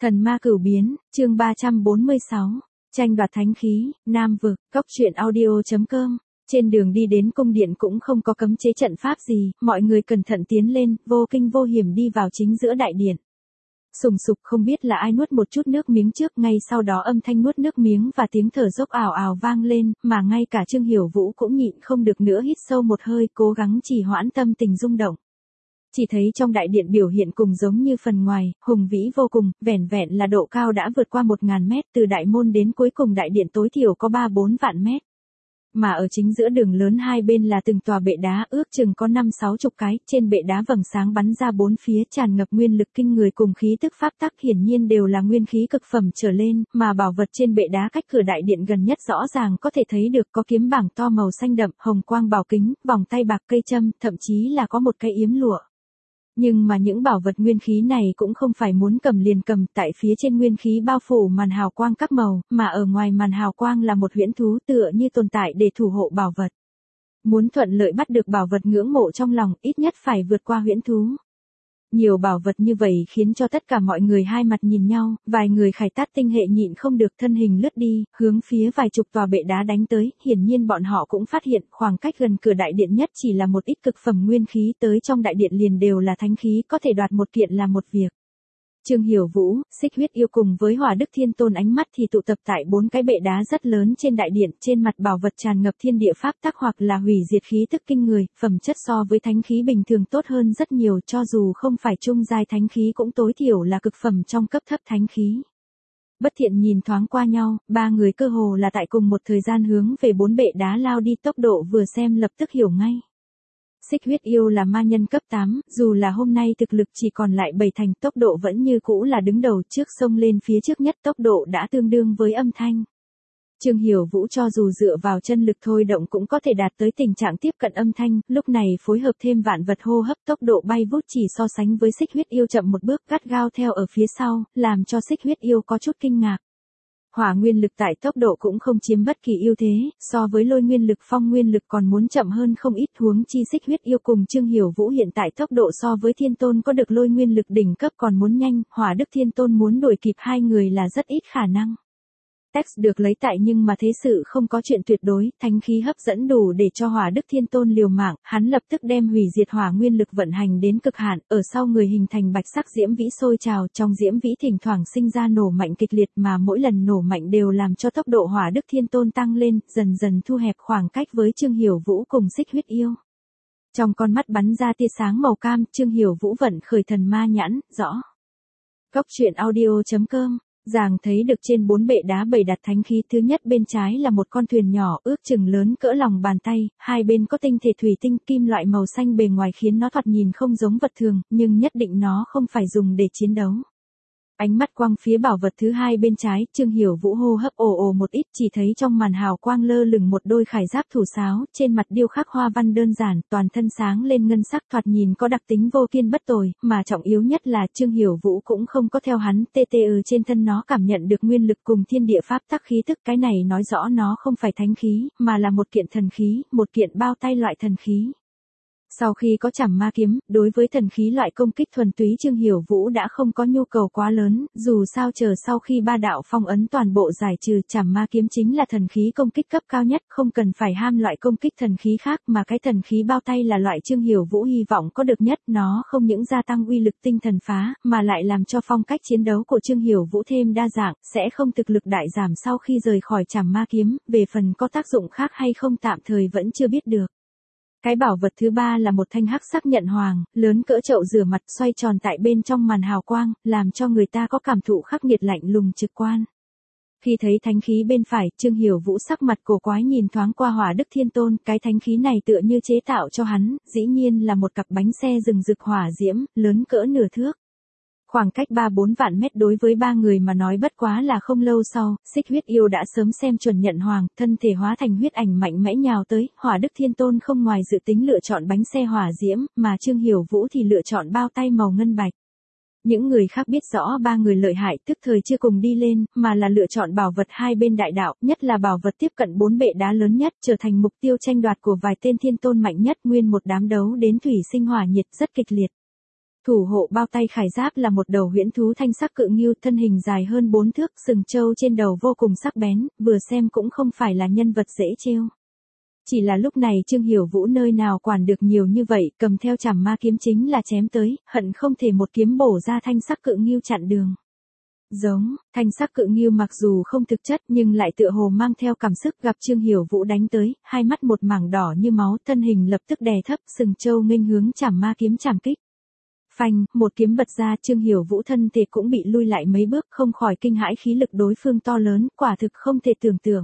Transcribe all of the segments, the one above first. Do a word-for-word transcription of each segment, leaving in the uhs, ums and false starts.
Thần ma cửu biến, chương ba trăm bốn mươi sáu, tranh đoạt thánh khí, Nam vực, cốc truyện audio.com. Trên đường đi đến cung điện cũng không có cấm chế trận pháp gì, mọi người cẩn thận tiến lên, vô kinh vô hiểm đi vào chính giữa đại điện. Sùng sục không biết là ai nuốt một chút nước miếng trước, ngay sau đó âm thanh nuốt nước miếng và tiếng thở dốc ào ào vang lên, mà ngay cả Trương Hiểu Vũ cũng nhịn không được nữa hít sâu một hơi, cố gắng trì hoãn tâm tình rung động. Chỉ thấy trong đại điện biểu hiện cùng giống như phần ngoài, hùng vĩ vô cùng, vẻn vẹn là độ cao đã vượt qua một ngàn mét, từ đại môn đến cuối cùng đại điện tối thiểu có ba bốn vạn mét. Mà ở chính giữa đường lớn hai bên là từng tòa bệ đá ước chừng có năm sáu chục cái, trên bệ đá vầng sáng bắn ra bốn phía tràn ngập nguyên lực kinh người cùng khí tức pháp tắc, hiển nhiên đều là nguyên khí cực phẩm trở lên, mà bảo vật trên bệ đá cách cửa đại điện gần nhất rõ ràng có thể thấy được có kiếm bảng to màu xanh đậm, hồng quang bảo kính, vòng tay bạc cây châm, thậm chí là có một cái yếm lụa. Nhưng mà những bảo vật nguyên khí này cũng không phải muốn cầm liền cầm, tại phía trên nguyên khí bao phủ màn hào quang các màu, mà ở ngoài màn hào quang là một huyễn thú tựa như tồn tại để thủ hộ bảo vật. Muốn thuận lợi bắt được bảo vật ngưỡng mộ trong lòng, ít nhất phải vượt qua huyễn thú. Nhiều bảo vật như vậy khiến cho tất cả mọi người hai mặt nhìn nhau, vài người khải tát tinh hệ nhịn không được thân hình lướt đi, hướng phía vài chục tòa bệ đá đánh tới, hiển nhiên bọn họ cũng phát hiện khoảng cách gần cửa đại điện nhất chỉ là một ít cực phẩm nguyên khí, tới trong đại điện liền đều là thánh khí, có thể đoạt một kiện là một việc. Trương Hiểu Vũ, Xích Huyết Yêu cùng với Hỏa Đức Thiên Tôn ánh mắt thì tụ tập tại bốn cái bệ đá rất lớn trên đại điện, trên mặt bảo vật tràn ngập thiên địa pháp tắc hoặc là hủy diệt khí tức kinh người, phẩm chất so với thánh khí bình thường tốt hơn rất nhiều, cho dù không phải trung giai thánh khí cũng tối thiểu là cực phẩm trong cấp thấp thánh khí. Bất thiện nhìn thoáng qua nhau, ba người cơ hồ là tại cùng một thời gian hướng về bốn bệ đá lao đi, tốc độ vừa xem lập tức hiểu ngay. Xích Huyết Yêu là ma nhân cấp tám, dù là hôm nay thực lực chỉ còn lại bảy thành, tốc độ vẫn như cũ là đứng đầu, trước xông lên phía trước nhất, tốc độ đã tương đương với âm thanh. Trương Hiểu Vũ cho dù dựa vào chân lực thôi động cũng có thể đạt tới tình trạng tiếp cận âm thanh, lúc này phối hợp thêm vạn vật hô hấp, tốc độ bay vút chỉ so sánh với Xích Huyết Yêu chậm một bước, gắt gao theo ở phía sau, làm cho Xích Huyết Yêu có chút kinh ngạc. Hỏa nguyên lực tại tốc độ cũng không chiếm bất kỳ ưu thế, so với lôi nguyên lực phong nguyên lực còn muốn chậm hơn không ít, huống chi Xích Huyết Yêu cùng Trương Hiểu Vũ hiện tại tốc độ so với Thiên Tôn có được lôi nguyên lực đỉnh cấp còn muốn nhanh, Hỏa Đức Thiên Tôn muốn đuổi kịp hai người là rất ít khả năng. Text được lấy tại nhưng mà thế sự không có chuyện tuyệt đối, thánh khí hấp dẫn đủ để cho Hỏa Đức Thiên Tôn liều mạng, hắn lập tức đem hủy diệt hỏa nguyên lực vận hành đến cực hạn, ở sau người hình thành bạch sắc diễm vĩ sôi trào, trong diễm vĩ thỉnh thoảng sinh ra nổ mạnh kịch liệt, mà mỗi lần nổ mạnh đều làm cho tốc độ Hỏa Đức Thiên Tôn tăng lên, dần dần thu hẹp khoảng cách với Trương Hiểu Vũ cùng Xích Huyết Yêu. Trong con mắt bắn ra tia sáng màu cam, Trương Hiểu Vũ vận khởi thần ma nhãn, rõ. Cốc truyện audio.com. Giàng thấy được trên bốn bệ đá bày đặt thánh khí, thứ nhất bên trái là một con thuyền nhỏ ước chừng lớn cỡ lòng bàn tay, hai bên có tinh thể thủy tinh kim loại màu xanh bề ngoài khiến nó thoạt nhìn không giống vật thường, nhưng nhất định nó không phải dùng để chiến đấu. Ánh mắt quang phía bảo vật thứ hai bên trái, Trương Hiểu Vũ hô hấp ồ ồ một ít, chỉ thấy trong màn hào quang lơ lửng một đôi khải giáp thủ sáo, trên mặt điêu khắc hoa văn đơn giản, toàn thân sáng lên ngân sắc, thoạt nhìn có đặc tính vô kiên bất tồi, mà trọng yếu nhất là Trương Hiểu Vũ cũng không có theo hắn tê tê ừ trên thân nó cảm nhận được nguyên lực cùng thiên địa pháp tắc khí tức, cái này nói rõ nó không phải thánh khí, mà là một kiện thần khí, một kiện bao tay loại thần khí. Sau khi có Trảm Ma kiếm, đối với thần khí loại công kích thuần túy Trương Hiểu Vũ đã không có nhu cầu quá lớn, dù sao chờ sau khi ba đạo phong ấn toàn bộ giải trừ, Trảm Ma kiếm chính là thần khí công kích cấp cao nhất, không cần phải ham loại công kích thần khí khác, mà cái thần khí bao tay là loại Trương Hiểu Vũ hy vọng có được nhất, nó không những gia tăng uy lực tinh thần phá, mà lại làm cho phong cách chiến đấu của Trương Hiểu Vũ thêm đa dạng, sẽ không thực lực đại giảm sau khi rời khỏi Trảm Ma kiếm, về phần có tác dụng khác hay không tạm thời vẫn chưa biết được. Cái bảo vật thứ ba là một thanh hắc sắc nhận hoàng, lớn cỡ chậu rửa mặt, xoay tròn tại bên trong màn hào quang, làm cho người ta có cảm thụ khắc nghiệt lạnh lùng trực quan. Khi thấy thánh khí bên phải, Trương Hiểu Vũ sắc mặt cổ quái nhìn thoáng qua Hỏa Đức Thiên Tôn, cái thánh khí này tựa như chế tạo cho hắn, dĩ nhiên là một cặp bánh xe rừng rực hỏa diễm, lớn cỡ nửa thước. Khoảng cách ba bốn vạn mét đối với ba người mà nói bất quá là không lâu sau, Xích Huyết Yêu đã sớm xem chuẩn nhận hoàng, thân thể hóa thành huyết ảnh mạnh mẽ nhào tới, Hỏa Đức Thiên Tôn không ngoài dự tính lựa chọn bánh xe hỏa diễm, mà Trương Hiểu Vũ thì lựa chọn bao tay màu ngân bạch. Những người khác biết rõ ba người lợi hại, tức thời chưa cùng đi lên, mà là lựa chọn bảo vật hai bên đại đạo, nhất là bảo vật tiếp cận bốn bệ đá lớn nhất, trở thành mục tiêu tranh đoạt của vài tên thiên tôn mạnh nhất, nguyên một đám đấu đến thủy sinh hỏa nhiệt rất kịch liệt. Thủ hộ bao tay khải giáp là một đầu huyễn thú thanh sắc cự ngưu, thân hình dài hơn bốn thước, sừng trâu trên đầu vô cùng sắc bén, vừa xem cũng không phải là nhân vật dễ trêu. Chỉ là lúc này Trương Hiểu Vũ nơi nào quản được nhiều như vậy, cầm theo chảm ma kiếm chính là chém tới, hận không thể một kiếm bổ ra thanh sắc cự ngưu chặn đường. Giống, thanh sắc cự ngưu mặc dù không thực chất nhưng lại tựa hồ mang theo cảm sức, gặp Trương Hiểu Vũ đánh tới, hai mắt một mảng đỏ như máu, thân hình lập tức đè thấp, sừng trâu nghênh hướng chảm ma kiếm chảm kích. Phanh, một kiếm bật ra, Trương Hiểu Vũ thân thể cũng bị lui lại mấy bước, không khỏi kinh hãi khí lực đối phương to lớn, quả thực không thể tưởng tượng.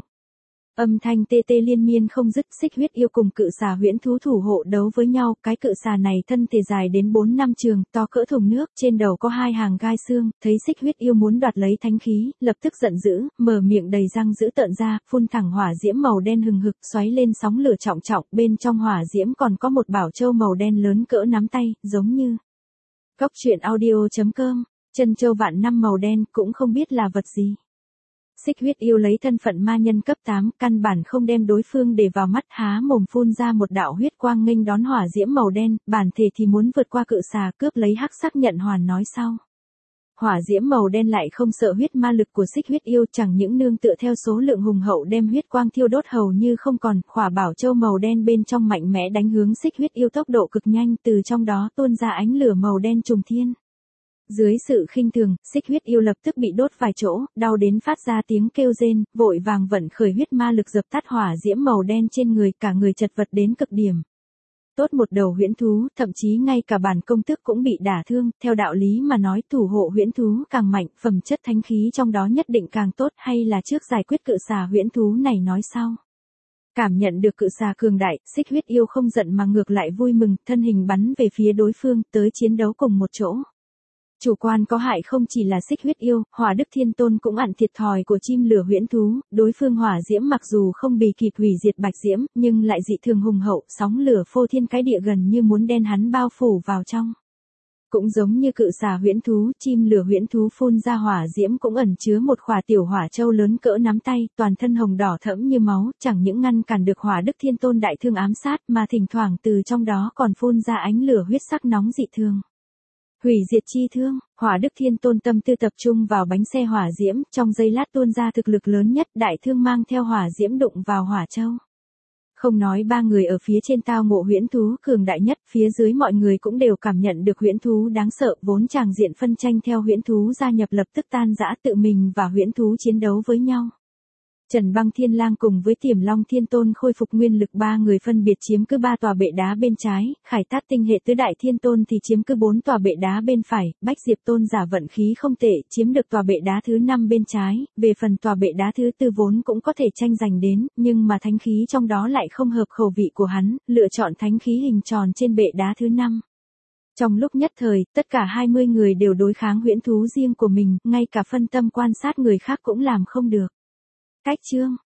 Âm thanh tê tê liên miên không dứt, Xích Huyết Yêu cùng cự xà huyễn thú thủ hộ đấu với nhau, cái cự xà này thân thể dài đến bốn năm trường, to cỡ thùng nước, trên đầu có hai hàng gai xương, thấy Xích Huyết Yêu muốn đoạt lấy thánh khí, lập tức giận dữ, mở miệng đầy răng dữ tợn ra, phun thẳng hỏa diễm màu đen hừng hực, xoáy lên sóng lửa trọng trọng, bên trong hỏa diễm còn có một bảo châu màu đen lớn cỡ nắm tay, giống như Cốc truyện audio chấm com, chân châu vạn năm màu đen, cũng không biết là vật gì. Xích Huyết Yêu lấy thân phận ma nhân cấp tám, căn bản không đem đối phương để vào mắt, há mồm phun ra một đạo huyết quang nghênh đón hỏa diễm màu đen, bản thể thì muốn vượt qua cự xà, cướp lấy hắc sắc nhận hoàn nói sau. Hỏa diễm màu đen lại không sợ huyết ma lực của Xích Huyết Yêu, chẳng những nương tựa theo số lượng hùng hậu đem huyết quang thiêu đốt hầu như không còn, khỏa bảo châu màu đen bên trong mạnh mẽ đánh hướng Xích Huyết Yêu, tốc độ cực nhanh, từ trong đó tuôn ra ánh lửa màu đen trùng thiên. Dưới sự khinh thường, Xích Huyết Yêu lập tức bị đốt vài chỗ, đau đến phát ra tiếng kêu rên, vội vàng vận khởi huyết ma lực dập tắt hỏa diễm màu đen trên người, cả người chật vật đến cực điểm. Tốt một đầu huyễn thú, thậm chí ngay cả bản công tước cũng bị đả thương, theo đạo lý mà nói thủ hộ huyễn thú càng mạnh, phẩm chất thánh khí trong đó nhất định càng tốt, hay là trước giải quyết cự xà huyễn thú này nói sau. Cảm nhận được cự xà cường đại, Xích Huyết Yêu không giận mà ngược lại vui mừng, thân hình bắn về phía đối phương, tới chiến đấu cùng một chỗ. Chủ quan có hại không chỉ là Xích Huyết Yêu, Hỏa Đức Thiên Tôn cũng ăn thiệt thòi của chim lửa huyễn thú, đối phương hỏa diễm mặc dù không bì kịp hủy diệt bạch diễm, nhưng lại dị thường hùng hậu, sóng lửa phô thiên cái địa gần như muốn đen hắn bao phủ vào trong. Cũng giống như cự xà huyễn thú, chim lửa huyễn thú phun ra hỏa diễm cũng ẩn chứa một khỏa tiểu hỏa châu lớn cỡ nắm tay, toàn thân hồng đỏ thẫm như máu, chẳng những ngăn cản được Hỏa Đức Thiên Tôn đại thương ám sát, mà thỉnh thoảng từ trong đó còn phun ra ánh lửa huyết sắc nóng dị thường. Hủy diệt chi thương, Hỏa Đức Thiên Tôn tâm tư tập trung vào bánh xe hỏa diễm, trong giây lát tuôn ra thực lực lớn nhất, đại thương mang theo hỏa diễm đụng vào hỏa châu. Không nói ba người ở phía trên tao ngộ huyễn thú cường đại nhất, phía dưới mọi người cũng đều cảm nhận được huyễn thú đáng sợ, vốn tràng diện phân tranh theo huyễn thú gia nhập lập tức tan rã, tự mình và huyễn thú chiến đấu với nhau. Trần Băng Thiên Lang cùng với Tiềm Long Thiên Tôn khôi phục nguyên lực, ba người phân biệt chiếm cứ ba tòa bệ đá bên trái, Khải Tát Tinh Hệ Tứ Đại Thiên Tôn thì chiếm cứ bốn tòa bệ đá bên phải, Bách Diệp Tôn giả vận khí không tệ, chiếm được tòa bệ đá thứ năm bên trái, về phần tòa bệ đá thứ tư vốn cũng có thể tranh giành đến, nhưng mà thánh khí trong đó lại không hợp khẩu vị của hắn, lựa chọn thánh khí hình tròn trên bệ đá thứ năm. Trong lúc nhất thời, tất cả hai mươi người đều đối kháng huyễn thú riêng của mình, ngay cả phân tâm quan sát người khác cũng làm không được. Cách chương